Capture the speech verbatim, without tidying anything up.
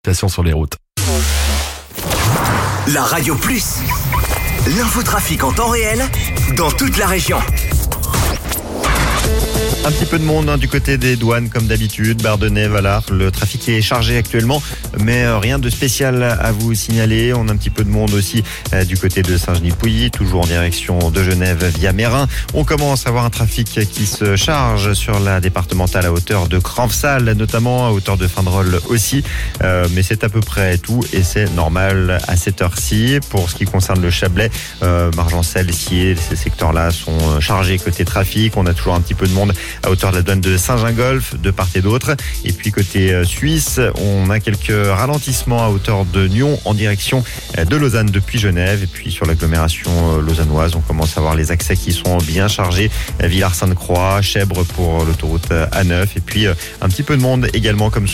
Attention sur les routes. La Radio Plus, l'infotrafic en temps réel dans toute la région. Un petit peu de monde hein, du côté des douanes comme d'habitude, Bardonnay, Valar. Le trafic est chargé actuellement, mais euh, rien de spécial à vous signaler. On a un petit peu de monde aussi euh, du côté de Saint-Genis-de-Pouilly, toujours en direction de Genève via Mérin. On commence à avoir un trafic qui se charge sur la départementale à hauteur de Cranfsal, notamment à hauteur de Findrol aussi. Euh, mais c'est à peu près tout et c'est normal à cette heure-ci. Pour ce qui concerne le Chablais, euh, Margencel, Scié, ces secteurs-là sont chargés côté trafic. On a toujours un petit peu de monde à hauteur de la douane de Saint-Gingolph, de part et d'autre. Et puis côté suisse, on a quelques ralentissements à hauteur de Nyon en direction de Lausanne depuis Genève. Et puis sur l'agglomération lausannoise, on commence à voir les accès qui sont bien chargés. Villars-Sainte-Croix, Chèvre pour l'autoroute A neuf. Et puis un petit peu de monde également comme